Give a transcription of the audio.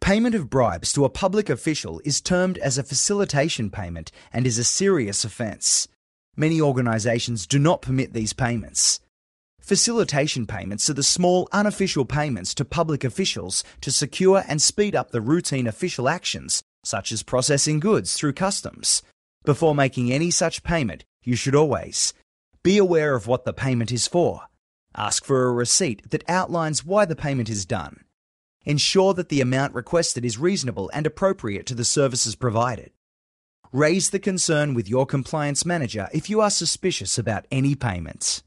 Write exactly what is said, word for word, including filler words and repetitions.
Payment of bribes to a public official is termed as a facilitation payment and is a serious offence. Many organisations do not permit these payments. Facilitation payments are the small unofficial payments to public officials to secure and speed up the routine official actions, such as processing goods through customs. Before making any such payment, you should always be aware of what the payment is for. Ask for a receipt that outlines why the payment is done. Ensure that the amount requested is reasonable and appropriate to the services provided. Raise the concern with your compliance manager if you are suspicious about any payments.